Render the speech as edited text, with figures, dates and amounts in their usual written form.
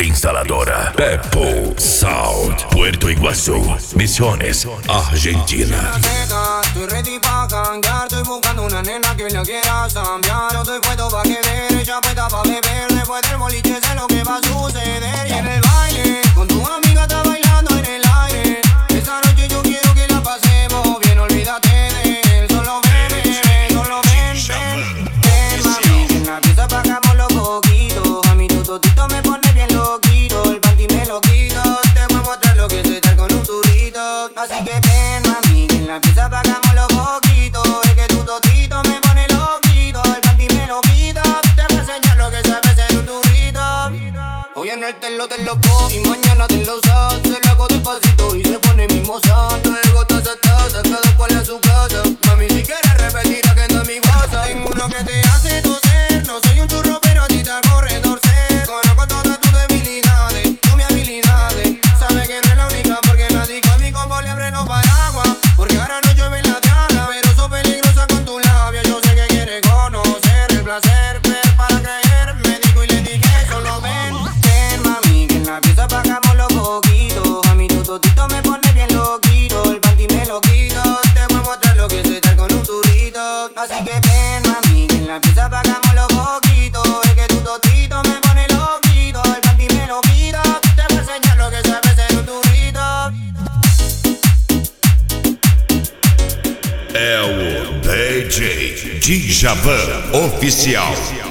Instaladora Peppo Sound, Puerto Iguazú, Misiones, Argentina. Estoy ready pa' cambiar, estoy buscando una nena que la quiera cambiar. Yo estoy puesto pa' que ver, ella puesta pa' beber. Después del boliche sé lo que va a suceder. Y en el baile, con tu amiga está bailando en el aire. Esa noche yo quiero que la pasemos bien, olvídate de él. Solo ven, solo ven, ven. Ven, mami, que en la pieza pagamos los poquitos. A mí tu totito me pone bien loquito. El panty me lo quito, te voy a mostrar lo que es estar con un turito. Así que ven, mami, que en la pieza pagamos los poquitos. Es que tu totito me pone loquito. El panty me lo quito, te voy a enseñar lo que sabes ser un turito. Hoy en el telo te lo pongo y mañana te lo usas. Se lo hago despacito y se pone mimosa. Luego taza, cada cual a su casa. Mami, si quieres repetir, aquí está mi WhatsApp. Tengo uno que te hace toser. No soy un churro, pero a ti te hago retorcer. Conozco todas tus debilidades, tú mis habilidades. Sabes que no es la única porque nadie con mi combo le abre los paraguas. Porque ahora no llueve en la diana, pero sos peligrosa con tu labia. Yo sé que quieres conocer el placer, ver para creer. Me dijo y le dije, solo ven, ven, mami, que en la pieza pagamos los poquitos. A mí tu totito me pone bien loquito. El panty me lo quito, te voy a mostrar lo que es estar con un turito. Así que ven, mami, que en la pieza pagamos los poquitos. Es que tu totito me pone loquito. El panty me lo quito, te voy a enseñar lo que sabes ser un turito. É o DJ Djavan Oficial.